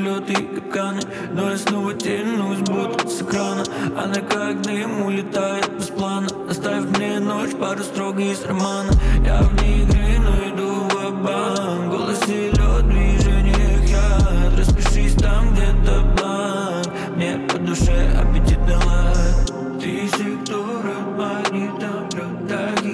пролеты и капканы, но я снова тянусь, будто с экрана. Она как дым улетает без плана, оставив мне ночь, пару строк из романа. Я вне игры, но иду ва-банк. Голос и лед, в движениях яд. Распишись там где-то бланк. Мне по душе аппетитный лад. Ты секторы магнитом, так